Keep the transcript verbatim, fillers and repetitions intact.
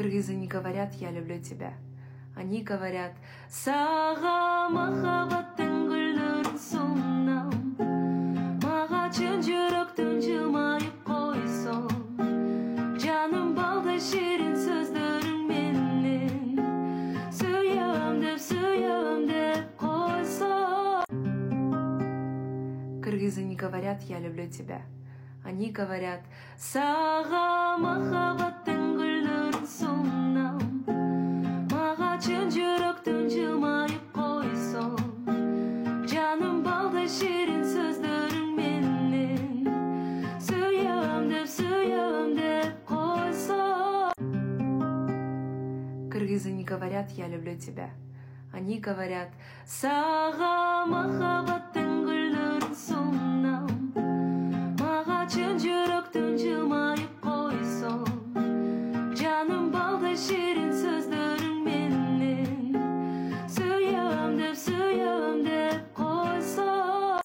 Кыргызы не говорят «я люблю тебя». Они говорят «Сага махаббаттың гүлдерін сунам, мага чын жүрөктөн жылмайып койсоң, жаным балдай ширин сөздөрүң менен, сүйөм деп, сүйөм деп койсоң». Кыргызы не говорят «я люблю тебя». Они говорят «Сага махаббаттың гүлдерін сунам, мага чын жүрөктөн жылмайып койсоң, жаным балдай ширин сөздөрүң менен, сүйөм деп, сүйөм деп койсоң». Кыргызы не говорят «я люблю тебя». Они говорят «Сага махаббаттың